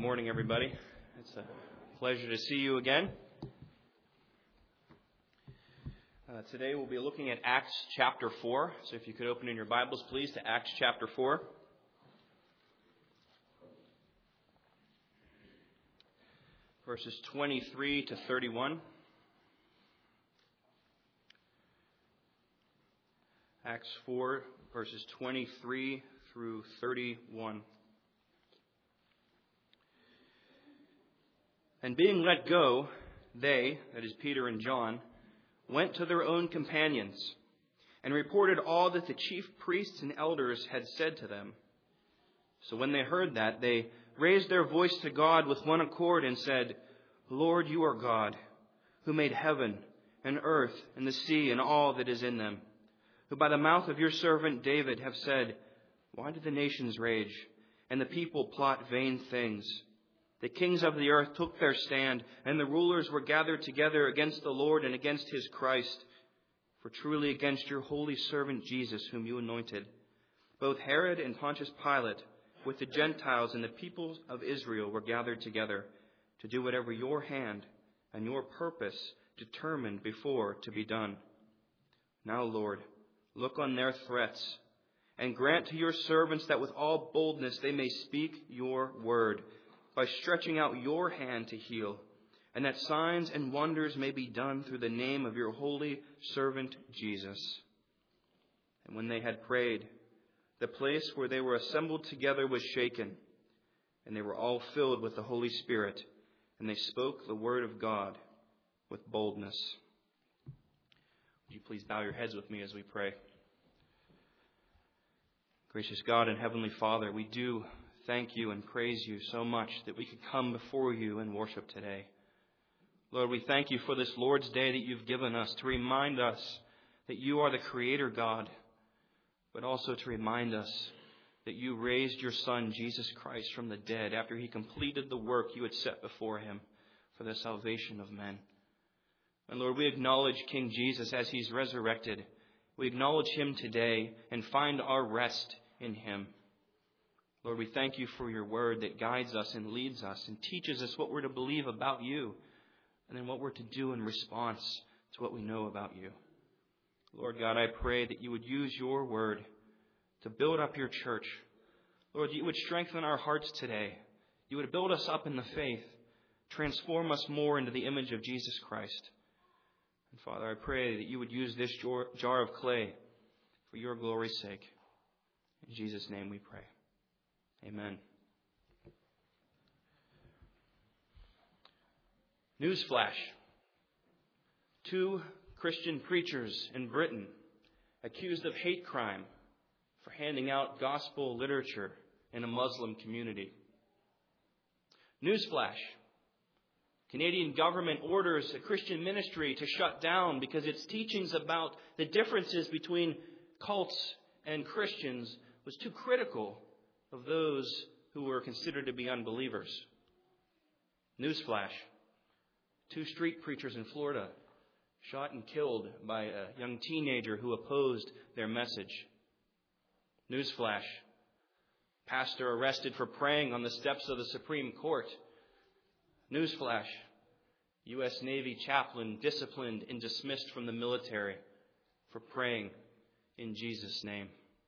morning, everybody. It's a pleasure to see you again. Today we'll be looking at Acts chapter 4. So if you could open in your Bibles, please, to Acts chapter 4. Verses 23 to 31. Acts 4, verses 23 through 31. And being let go, they, that is Peter and John, went to their own companions and reported all that the chief priests and elders had said to them. So when they heard that, they raised their voice to God with one accord and said, Lord, you are God, who made heaven and earth and the sea and all that is in them, who by the mouth of your servant David have said, why do the nations rage and the people plot vain things? The kings of the earth took their stand, and the rulers were gathered together against the Lord and against his Christ. For truly against your holy servant Jesus, whom you anointed, both Herod and Pontius Pilate, with the Gentiles and the people of Israel, were gathered together to do whatever your hand and your purpose determined before to be done. Now, Lord, look on their threats, and grant to your servants that with all boldness they may speak your word, by stretching out your hand to heal, and that signs and wonders may be done through the name of your holy servant Jesus. And when they had prayed, the place where they were assembled together was shaken, and they were all filled with the Holy Spirit, and they spoke the word of God with boldness. Would you please bow your heads with me as we pray? Gracious God and Heavenly Father, we do thank you and praise you so much that we could come before you and worship today. Lord, we thank you for this Lord's Day that you've given us to remind us that you are the Creator God, but also to remind us that you raised your Son, Jesus Christ, from the dead after he completed the work you had set before him for the salvation of men. And Lord, we acknowledge King Jesus as he's resurrected. We acknowledge him today and find our rest in him. Lord, we thank you for your word that guides us and leads us and teaches us what we're to believe about you and then what we're to do in response to what we know about you. Lord God, I pray that you would use your word to build up your church. Lord, that you would strengthen our hearts today. You would build us up in the faith, transform us more into the image of Jesus Christ. And Father, I pray that you would use this jar of clay for your glory's sake. In Jesus' name we pray. Amen. Newsflash. 2 Christian preachers in Britain accused of hate crime for handing out gospel literature in a Muslim community. Newsflash. Canadian government orders a Christian ministry to shut down because its teachings about the differences between cults and Christians was too critical of those who were considered to be unbelievers. Newsflash. 2 street preachers in Florida shot and killed by a young teenager who opposed their message. Newsflash. Pastor arrested for praying on the steps of the Supreme Court. Newsflash. U.S. Navy chaplain disciplined and dismissed from the military for praying in Jesus' name.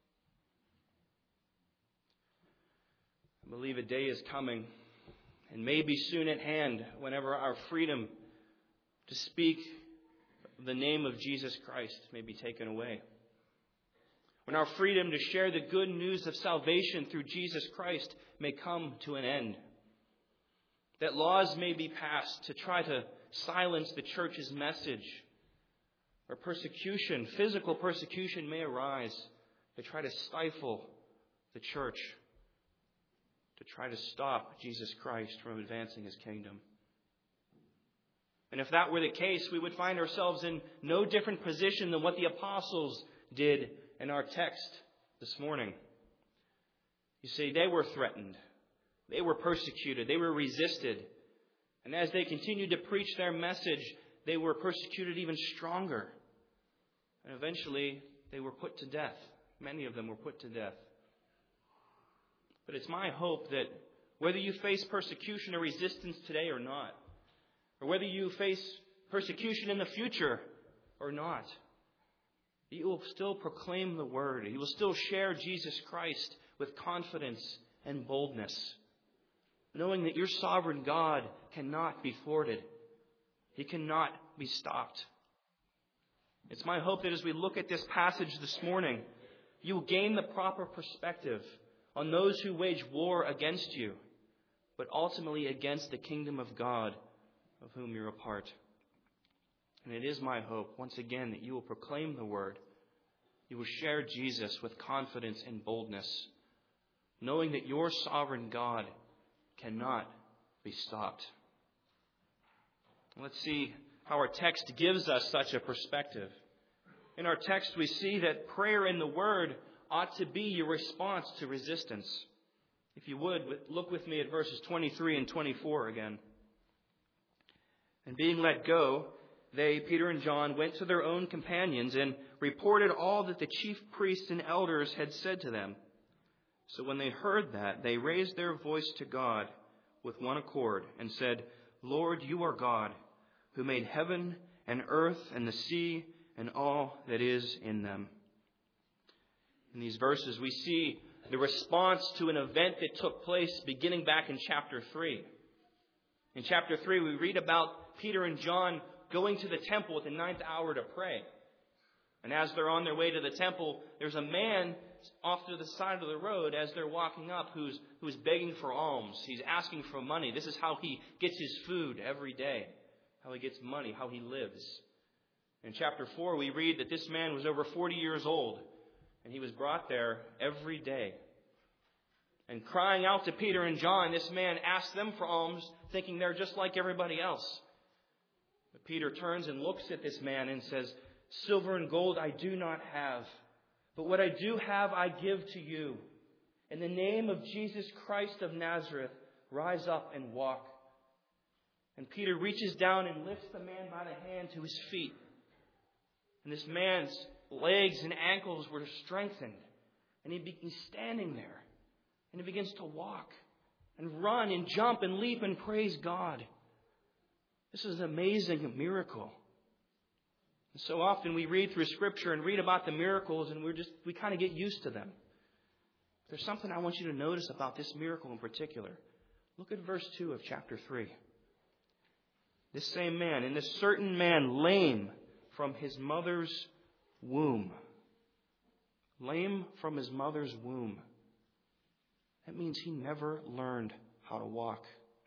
I believe a day is coming and may be soon at hand whenever our freedom to speak the name of Jesus Christ may be taken away. When our freedom to share the good news of salvation through Jesus Christ may come to an end. That laws may be passed to try to silence the church's message. Or persecution, physical persecution may arise to try to stifle the church, to try to stop Jesus Christ from advancing his kingdom. And if that were the case, we would find ourselves in no different position than what the apostles did in our text this morning. You see, they were threatened. They were persecuted. They were resisted. And as they continued to preach their message, they were persecuted even stronger. And eventually, they were put to death. Many of them were put to death. But it's my hope that whether you face persecution or resistance today or not, or whether you face persecution in the future or not, you will still proclaim the word. You will still share Jesus Christ with confidence and boldness, knowing that your sovereign God cannot be thwarted. He cannot be stopped. It's my hope that as we look at this passage this morning, you will gain the proper perspective on those who wage war against you, but ultimately against the kingdom of God of whom you're a part. And it is my hope, once again, that you will proclaim the word. You will share Jesus with confidence and boldness, knowing that your sovereign God cannot be stopped. Let's see how our text gives us such a perspective. In our text, we see that prayer in the word ought to be your response to resistance. If you would, look with me at verses 23 and 24 again. And being let go, they, Peter and John, went to their own companions and reported all that the chief priests and elders had said to them. So when they heard that, they raised their voice to God with one accord and said, Lord, you are God, who made heaven and earth and the sea and all that is in them. In these verses, we see the response to an event that took place beginning back in chapter 3. In chapter 3, we read about Peter and John going to the temple at the 9th hour to pray. And as they're on their way to the temple, there's a man off to the side of the road as they're walking up who's begging for alms. He's asking for money. This is how he gets his food every day, how he gets money, how he lives. In chapter 4, we read that this man was over 40 years old, and he was brought there every day. And crying out to Peter and John, this man asked them for alms, thinking they're just like everybody else. But Peter turns and looks at this man and says, Silver and gold I do not have, but what I do have I give to you. In the name of Jesus Christ of Nazareth, rise up and walk. And Peter reaches down and lifts the man by the hand to his feet. And this man's legs and ankles were strengthened. And he's standing there. And he begins to walk and run and jump and leap and praise God. This is an amazing miracle. And so often we read through Scripture and read about the miracles and we kind of get used to them. There's something I want you to notice about this miracle in particular. Look at verse 2 of chapter 3. This same man, and this certain man lame from his mother's womb. Lame from his mother's womb. That means he never learned how to walk.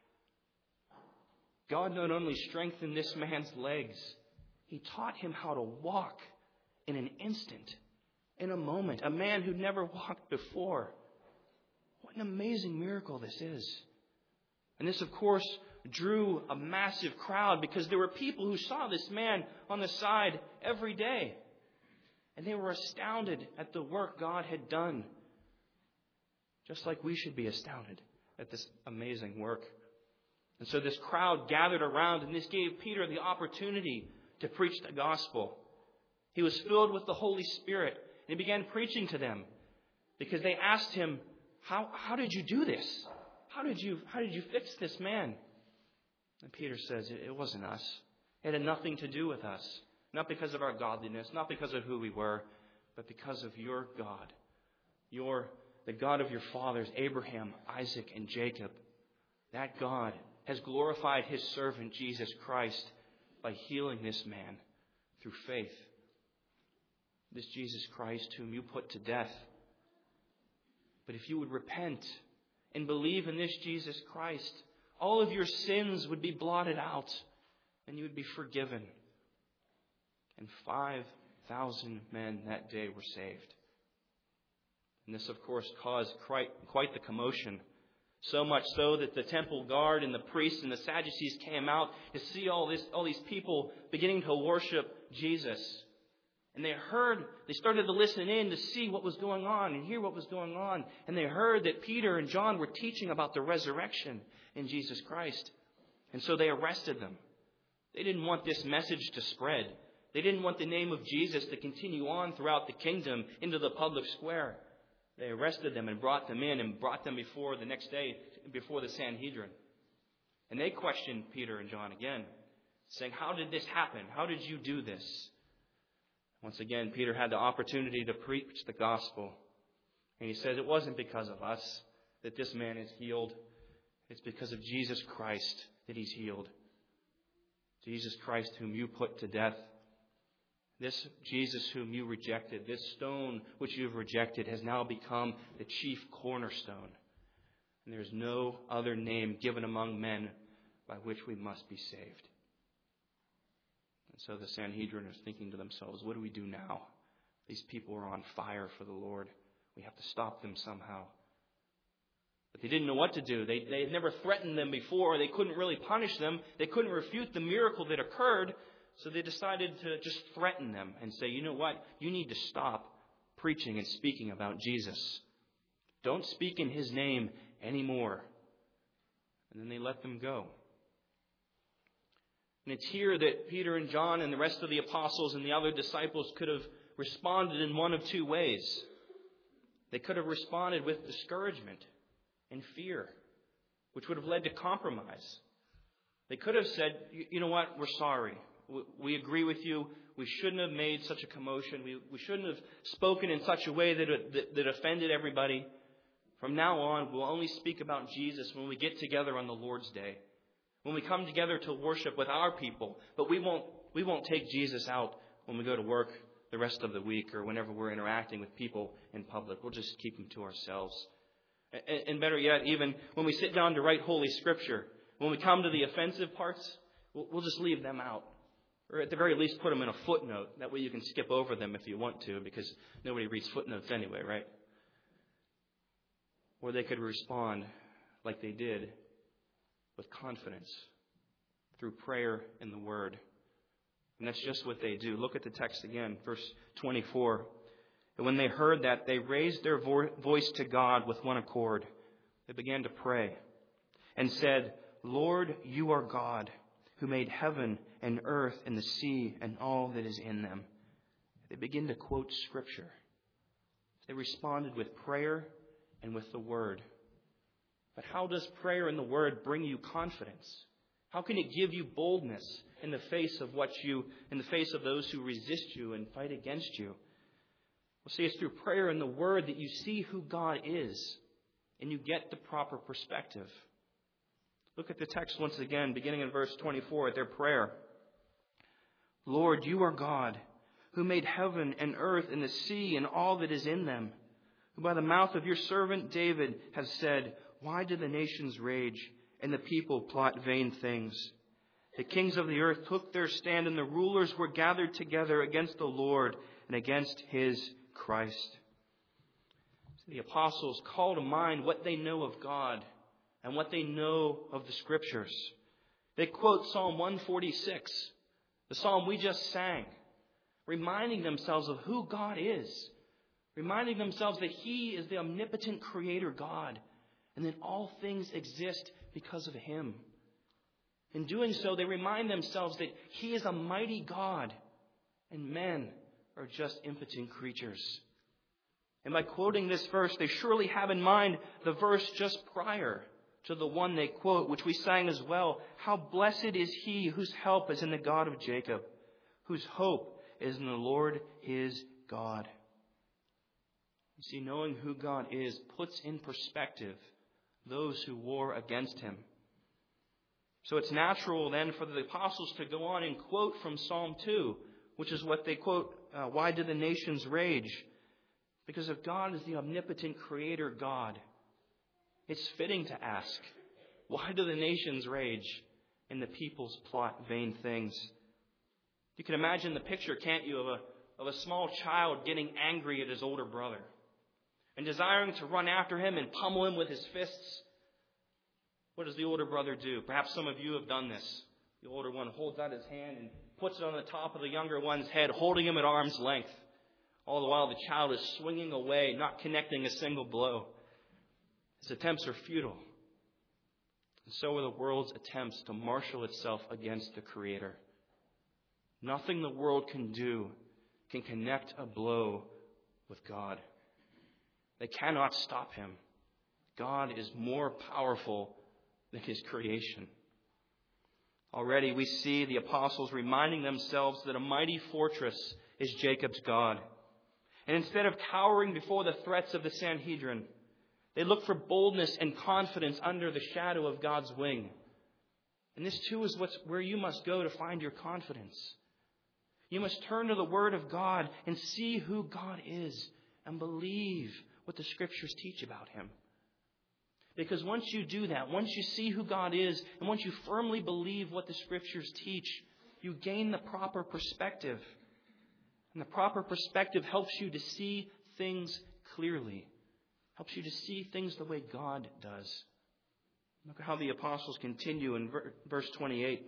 God not only strengthened this man's legs, He taught him how to walk in an instant, in a moment. A man who'd never walked before. What an amazing miracle this is. And this, of course, drew a massive crowd because there were people who saw this man on the side every day. And they were astounded at the work God had done. Just like we should be astounded at this amazing work. And so this crowd gathered around, and this gave Peter the opportunity to preach the gospel. He was filled with the Holy Spirit, and he began preaching to them because they asked him, How did you do this? How did you fix this man? And Peter says, it wasn't us. It had nothing to do with us. Not because of our godliness, not because of who we were, but because of your God. The God of your fathers, Abraham, Isaac, and Jacob. That God has glorified His servant, Jesus Christ, by healing this man through faith. This Jesus Christ whom you put to death. But if you would repent and believe in this Jesus Christ, all of your sins would be blotted out and you would be forgiven. And 5,000 men that day were saved. And this, of course, caused quite the commotion. So much so that the temple guard and the priests and the Sadducees came out to see all these people beginning to worship Jesus. And they started to listen in to see what was going on and hear what was going on. And they heard that Peter and John were teaching about the resurrection in Jesus Christ. And so they arrested them. They didn't want this message to spread. They didn't want the name of Jesus to continue on throughout the kingdom into the public square. They arrested them and brought them in and brought them before the next day before the Sanhedrin. And they questioned Peter and John again, saying, how did this happen? How did you do this? Once again, Peter had the opportunity to preach the gospel. And he says, it wasn't because of us that this man is healed. It's because of Jesus Christ that he's healed. Jesus Christ whom you put to death. This Jesus whom you rejected, this stone which you have rejected, has now become the chief cornerstone. And there is no other name given among men by which we must be saved. And so the Sanhedrin is thinking to themselves, what do we do now? These people are on fire for the Lord. We have to stop them somehow. But they didn't know what to do. They had never threatened them before. They couldn't really punish them. They couldn't refute the miracle that occurred. So they decided to just threaten them and say, you know what? You need to stop preaching and speaking about Jesus. Don't speak in his name anymore. And then they let them go. And it's here that Peter and John and the rest of the apostles and the other disciples could have responded in one of two ways. They could have responded with discouragement and fear, which would have led to compromise. They could have said, you know what, we're sorry. We agree with you. We shouldn't have made such a commotion. We shouldn't have spoken in such a way that offended everybody. From now on, we'll only speak about Jesus when we get together on the Lord's Day, when we come together to worship with our people. But we won't take Jesus out when we go to work the rest of the week or whenever we're interacting with people in public. We'll just keep them to ourselves. And better yet, even when we sit down to write Holy Scripture, when we come to the offensive parts, we'll just leave them out. Or at the very least, put them in a footnote. That way you can skip over them if you want to, because nobody reads footnotes anyway, right? Or they could respond like they did, with confidence, through prayer and the Word. And that's just what they do. Look at the text again, verse 24. And when they heard that, they raised their voice to God with one accord. They began to pray and said, Lord, you are God, who made heaven and earth and the sea and all that is in them. They begin to quote Scripture. They responded with prayer and with the Word. But how does prayer and the Word bring you confidence? How can it give you boldness in the face of those who resist you and fight against you? Well, see, it's through prayer and the Word that you see who God is, and you get the proper perspective. Look at the text once again, beginning in verse 24, at their prayer. Lord, you are God, who made heaven and earth and the sea and all that is in them, who by the mouth of your servant David has said, why do the nations rage and the people plot vain things? The kings of the earth took their stand, and the rulers were gathered together against the Lord and against his Christ. The apostles call to mind what they know of God and what they know of the Scriptures. They quote Psalm 146, the psalm we just sang, reminding themselves of who God is, reminding themselves that he is the omnipotent creator God, and that all things exist because of him. In doing so, they remind themselves that he is a mighty God, and men are just impotent creatures. And by quoting this verse, they surely have in mind the verse just prior to the one they quote, which we sang as well. How blessed is he whose help is in the God of Jacob, whose hope is in the Lord his God. You see, knowing who God is puts in perspective those who war against him. So it's natural then for the apostles to go on and quote from Psalm 2, which is what they quote, why do the nations rage? Because if God is the omnipotent creator God, it's fitting to ask, why do the nations rage and the peoples plot vain things? You can imagine the picture, can't you, of a small child getting angry at his older brother and desiring to run after him and pummel him with his fists. What does the older brother do? Perhaps some of you have done this. The older one holds out his hand and puts it on the top of the younger one's head, holding him at arm's length. All the while the child is swinging away, not connecting a single blow. His attempts are futile. And so are the world's attempts to marshal itself against the Creator. Nothing the world can do can connect a blow with God. They cannot stop him. God is more powerful than his creation. Already we see the apostles reminding themselves that a mighty fortress is Jacob's God. And instead of cowering before the threats of the Sanhedrin, they look for boldness and confidence under the shadow of God's wing. And this too is where you must go to find your confidence. You must turn to the Word of God and see who God is and believe what the Scriptures teach about him. Because once you do that, once you see who God is, and once you firmly believe what the Scriptures teach, you gain the proper perspective. And the proper perspective helps you to see things clearly. Helps you to see things the way God does. Look at how the apostles continue in verse 28.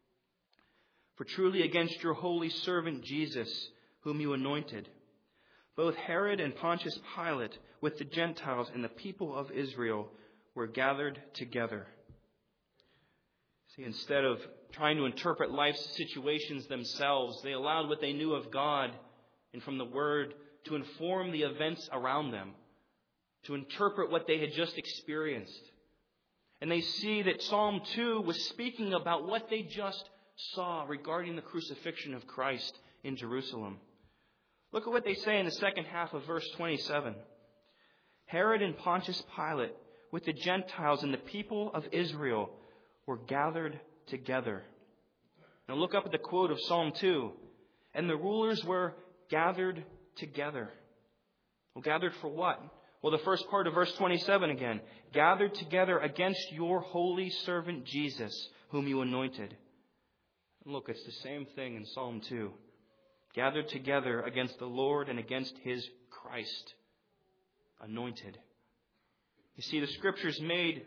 For truly against your holy servant Jesus, whom you anointed, both Herod and Pontius Pilate with the Gentiles and the people of Israel were gathered together. See, instead of trying to interpret life's situations themselves, they allowed what they knew of God and from the Word to inform the events around them, to interpret what they had just experienced. And they see that Psalm 2 was speaking about what they just saw regarding the crucifixion of Christ in Jerusalem. Look at what they say in the second half of verse 27. Herod and Pontius Pilate with the Gentiles and the people of Israel were gathered together. Now look up at the quote of Psalm 2. And the rulers were gathered together. Well, gathered for what? Well, the first part of verse 27 again. Gathered together against your holy servant Jesus, whom you anointed. And look, it's the same thing in Psalm 2. Gathered together against the Lord and against his Christ. Anointed. You see, the Scriptures made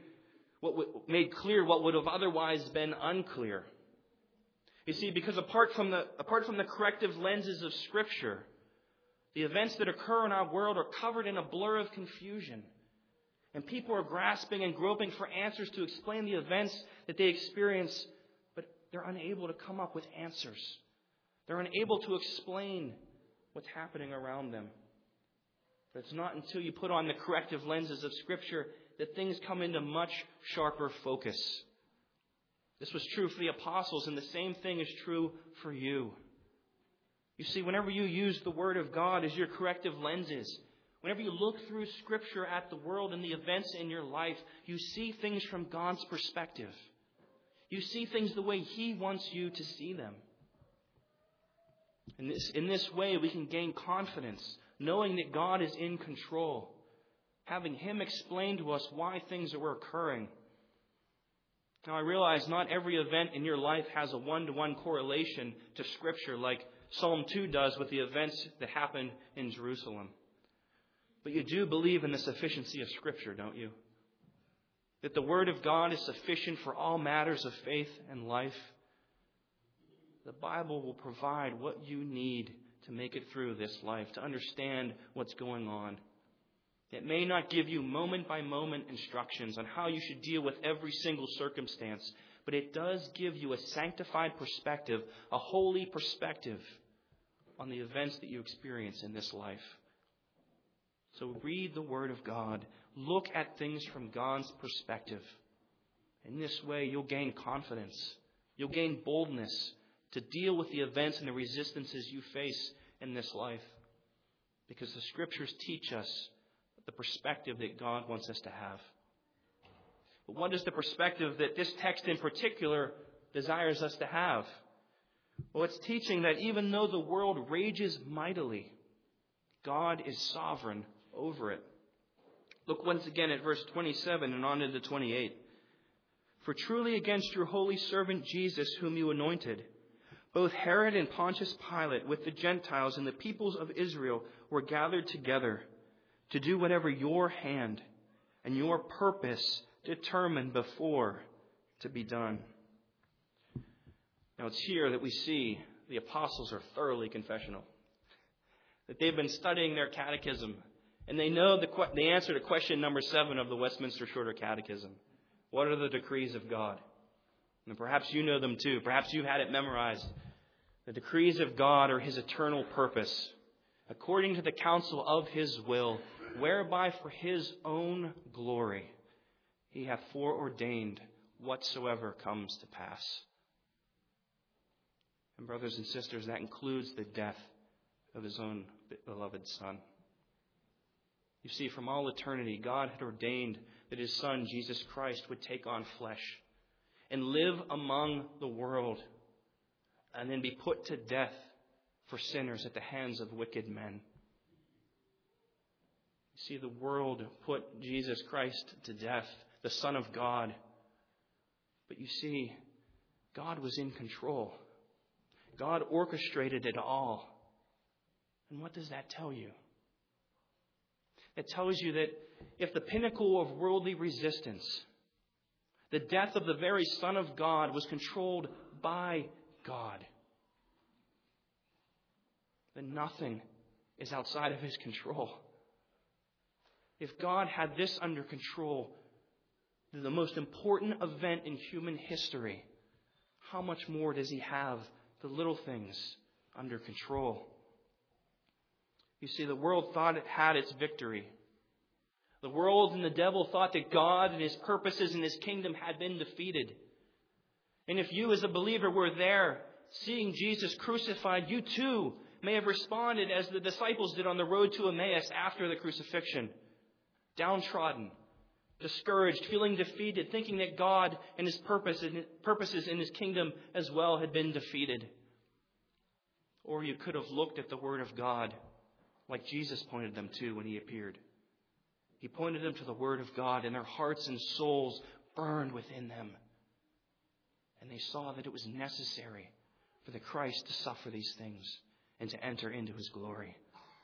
clear what would have otherwise been unclear. You see, because apart from the corrective lenses of Scripture, the events that occur in our world are covered in a blur of confusion. And people are grasping and groping for answers to explain the events that they experience, but they're unable to come up with answers. They're unable to explain what's happening around them. But it's not until you put on the corrective lenses of Scripture that things come into much sharper focus. This was true for the apostles, and the same thing is true for you. You see, whenever you use the Word of God as your corrective lenses, whenever you look through Scripture at the world and the events in your life, you see things from God's perspective. You see things the way He wants you to see them. In this way, we can gain confidence, knowing that God is in control, having Him explain to us why things are occurring. Now, I realize not every event in your life has a one-to-one correlation to Scripture like Psalm 2 does with the events that happened in Jerusalem. But you do believe in the sufficiency of Scripture, don't you? That the Word of God is sufficient for all matters of faith and life. The Bible will provide what you need to make it through this life, to understand what's going on. It may not give you moment-by-moment instructions on how you should deal with every single circumstance, but it does give you a sanctified perspective, a holy perspective on the events that you experience in this life. So read the Word of God. Look at things from God's perspective. In this way, you'll gain confidence. You'll gain boldness to deal with the events and the resistances you face in this life. Because the Scriptures teach us the perspective that God wants us to have. But what is the perspective that this text in particular desires us to have? Well, it's teaching that even though the world rages mightily, God is sovereign over it. Look once again at verse 27 and on into 28. For truly against your holy servant Jesus, whom you anointed, both Herod and Pontius Pilate with the Gentiles and the peoples of Israel were gathered together to do whatever your hand and your purpose determined before to be done. Now it's here that we see the apostles are thoroughly confessional. That they've been studying their catechism. And they know the answer to question number 7 of the Westminster Shorter Catechism. What are the decrees of God? And perhaps you know them too. Perhaps you had it memorized. The decrees of God are His eternal purpose, according to the counsel of His will, whereby for His own glory He hath foreordained whatsoever comes to pass. And brothers and sisters, that includes the death of his own beloved Son. You see, from all eternity, God had ordained that his Son, Jesus Christ, would take on flesh and live among the world and then be put to death for sinners at the hands of wicked men. You see, the world put Jesus Christ to death, the Son of God. But you see, God was in control. God orchestrated it all. And what does that tell you? It tells you that if the pinnacle of worldly resistance, the death of the very Son of God, was controlled by God, then nothing is outside of his control. If God had this under control, the most important event in human history, how much more does he have the little things under control? You see, the world thought it had its victory. The world and the devil thought that God and his purposes and his kingdom had been defeated. And if you as a believer were there, seeing Jesus crucified, you too may have responded as the disciples did on the road to Emmaus after the crucifixion. Downtrodden, discouraged, feeling defeated, thinking that God and his purposes in his kingdom as well had been defeated. Or you could have looked at the Word of God like Jesus pointed them to when he appeared. He pointed them to the Word of God, and their hearts and souls burned within them. And they saw that it was necessary for the Christ to suffer these things and to enter into his glory.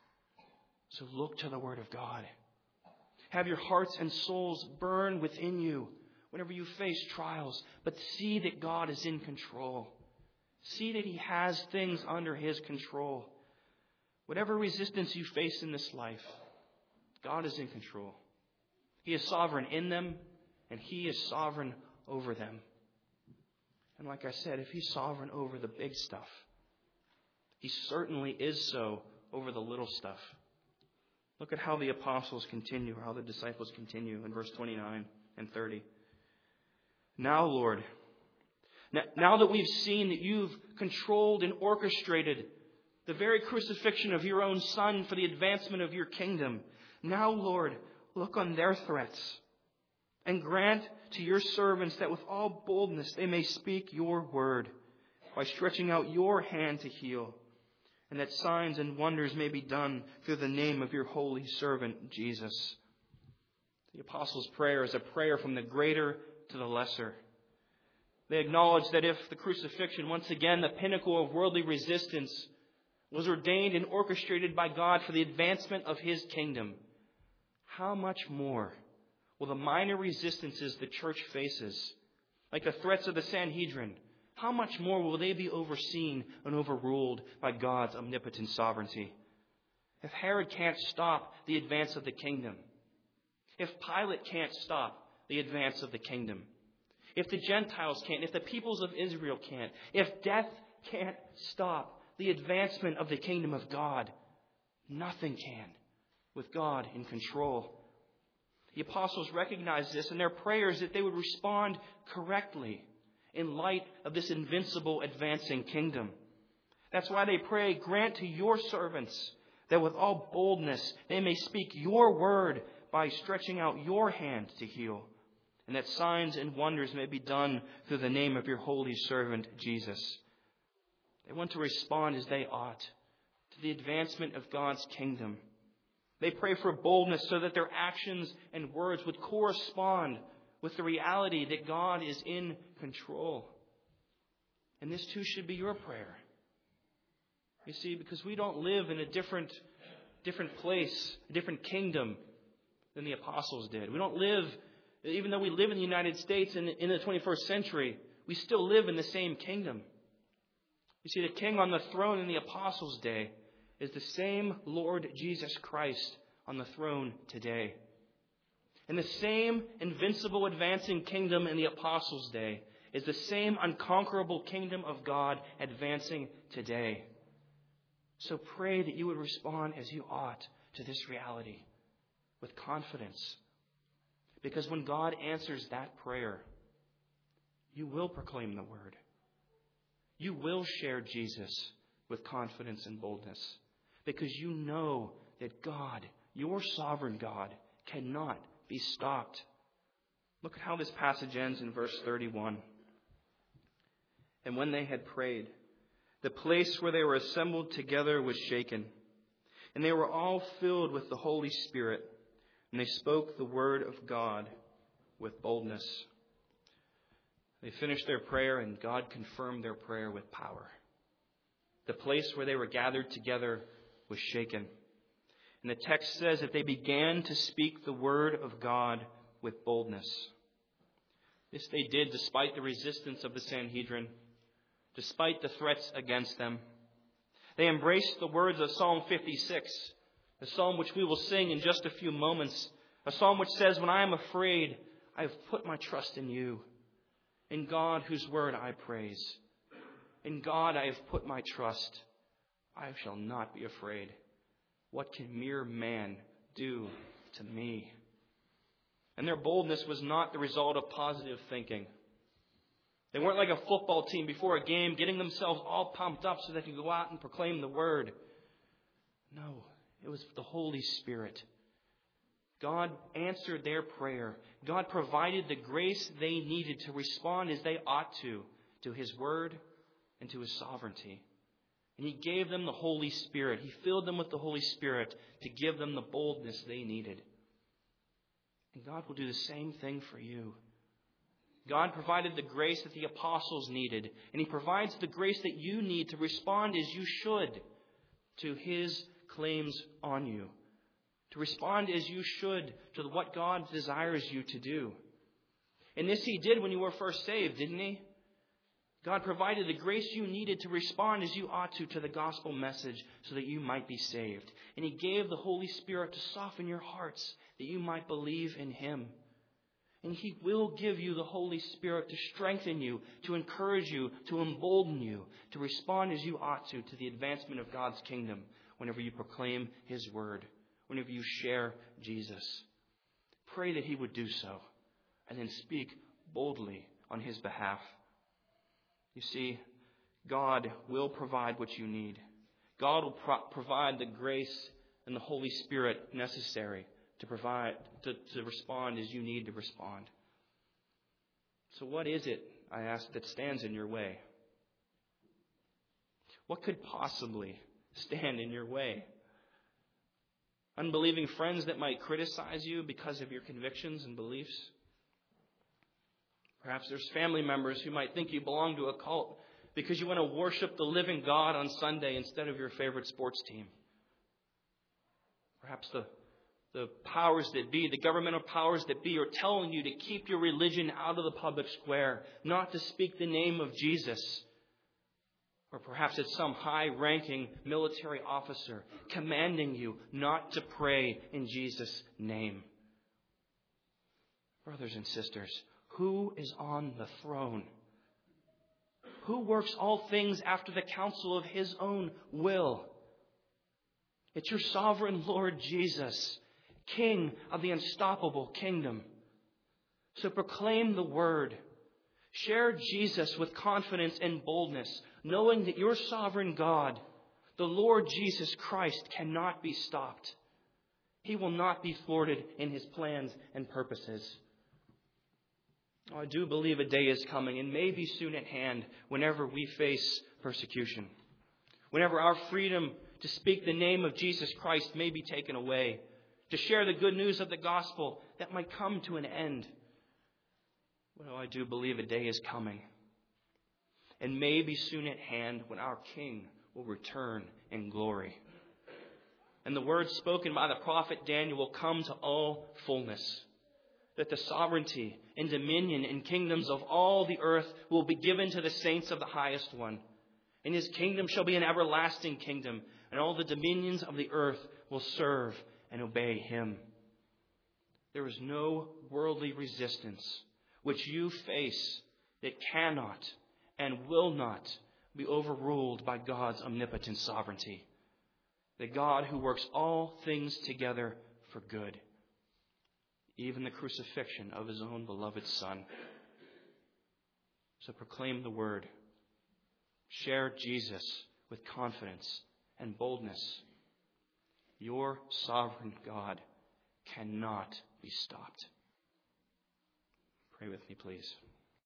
So look to the Word of God. Have your hearts and souls burn within you whenever you face trials, but see that God is in control. See that he has things under his control. Whatever resistance you face in this life, God is in control. He is sovereign in them, and he is sovereign over them. And like I said, if he's sovereign over the big stuff, he certainly is so over the little stuff. Look at how the apostles continue, how the disciples continue in verse 29 and 30. Now, Lord, now that we've seen that you've controlled and orchestrated the very crucifixion of your own Son for the advancement of your kingdom, now, Lord, look on their threats and grant to your servants that with all boldness they may speak your word by stretching out your hand to heal, and that signs and wonders may be done through the name of your holy servant, Jesus. The apostles' prayer is a prayer from the greater to the lesser. They acknowledge that if the crucifixion, once again the pinnacle of worldly resistance, was ordained and orchestrated by God for the advancement of his kingdom, how much more will the minor resistances the church faces, like the threats of the Sanhedrin, how much more will they be overseen and overruled by God's omnipotent sovereignty? If Herod can't stop the advance of the kingdom, if Pilate can't stop the advance of the kingdom, if the Gentiles can't, if the peoples of Israel can't, if death can't stop the advancement of the kingdom of God, nothing can with God in control. The apostles recognized this in their prayers that they would respond correctly in light of this invincible advancing kingdom. That's why they pray, grant to your servants that with all boldness they may speak your word by stretching out your hand to heal, and that signs and wonders may be done through the name of your holy servant, Jesus. They want to respond as they ought to the advancement of God's kingdom. They pray for boldness so that their actions and words would correspond with the reality that God is in control. And this too should be your prayer. You see, because we don't live in a different place, a different kingdom than the apostles did. We don't live, even though we live in the United States in the 21st century, we still live in the same kingdom. You see, the king on the throne in the apostles' day is the same Lord Jesus Christ on the throne today. And the same invincible advancing kingdom in the apostles' day is the same unconquerable kingdom of God advancing today. So pray that you would respond as you ought to this reality with confidence. Because when God answers that prayer, you will proclaim the word. You will share Jesus with confidence and boldness. Because you know that God, your sovereign God, cannot be stopped. Look at how this passage ends in verse 31. And when they had prayed, the place where they were assembled together was shaken, and they were all filled with the Holy Spirit, and they spoke the word of God with boldness. They finished their prayer, and God confirmed their prayer with power. The place where they were gathered together was shaken. And the text says that they began to speak the word of God with boldness. This they did despite the resistance of the Sanhedrin, despite the threats against them. They embraced the words of Psalm 56, a psalm which we will sing in just a few moments, a psalm which says, "When I am afraid, I have put my trust in you. In God, whose word I praise. In God I have put my trust. I shall not be afraid. What can mere man do to me?" And their boldness was not the result of positive thinking. They weren't like a football team before a game getting themselves all pumped up so they can go out and proclaim the word. No, it was the Holy Spirit. God answered their prayer. God provided the grace they needed to respond as they ought to His word and to His sovereignty. And He gave them the Holy Spirit. He filled them with the Holy Spirit to give them the boldness they needed. And God will do the same thing for you. God provided the grace that the apostles needed, and He provides the grace that you need to respond as you should to His claims on you, to respond as you should to what God desires you to do. And this He did when you were first saved, didn't He? God provided the grace you needed to respond as you ought to the gospel message so that you might be saved. And He gave the Holy Spirit to soften your hearts that you might believe in Him. And He will give you the Holy Spirit to strengthen you, to encourage you, to embolden you, to respond as you ought to the advancement of God's kingdom whenever you proclaim His word, whenever you share Jesus. Pray that He would do so, and then speak boldly on His behalf. You see, God will provide what you need. God will provide the grace and the Holy Spirit necessary to respond as you need to respond. So what is it, I ask, that stands in your way? What could possibly stand in your way? Unbelieving friends that might criticize you because of your convictions and beliefs? Perhaps there's family members who might think you belong to a cult because you want to worship the living God on Sunday instead of your favorite sports team. Perhaps the powers that be, the governmental powers that be, are telling you to keep your religion out of the public square, not to speak the name of Jesus. Or perhaps it's some high-ranking military officer commanding you not to pray in Jesus' name. Brothers and sisters, who is on the throne? Who works all things after the counsel of His own will? It's your sovereign Lord Jesus, King of the unstoppable kingdom. So proclaim the word. Share Jesus with confidence and boldness, knowing that your sovereign God, the Lord Jesus Christ, cannot be stopped. He will not be thwarted in His plans and purposes. I do believe a day is coming, and may be soon at hand, whenever we face persecution, whenever our freedom to speak the name of Jesus Christ may be taken away, to share the good news of the gospel that might come to an end. Well, I do believe a day is coming, and may be soon at hand, when our King will return in glory. And the words spoken by the prophet Daniel will come to all fullness, that the sovereignty and dominion and kingdoms of all the earth will be given to the saints of the highest one. And His kingdom shall be an everlasting kingdom, and all the dominions of the earth will serve and obey Him. There is no worldly resistance which you face that cannot and will not be overruled by God's omnipotent sovereignty. The God who works all things together for good. even the crucifixion of his own beloved Son. So proclaim the word. Share Jesus with confidence and boldness. Your sovereign God cannot be stopped. Pray with me, please.